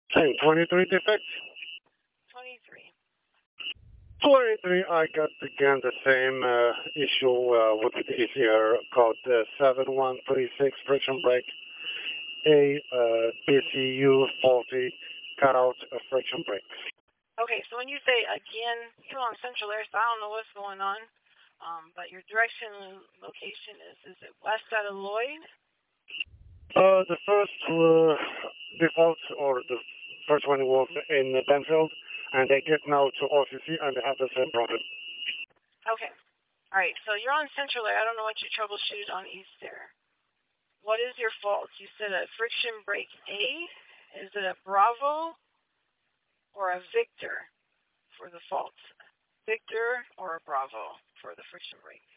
Same 23 defect. 23. 23, I got again the same issue with the ECR code 7136 friction brake. A BCU 40 cutout friction brake. Okay, so when you say again, you're on Central Air, so I don't know what's going on. But your direction and location is it west side of Lloyd? The first default or the first one was in Benfield, and they get now to OCC and they have the same problem. Okay. All right, so you're on Central Air. I don't know what you troubleshooted on East Air. What is your fault? You said a friction brake A. Is it a Bravo or a Victor for the fault? Victor or a Bravo for the friction brake?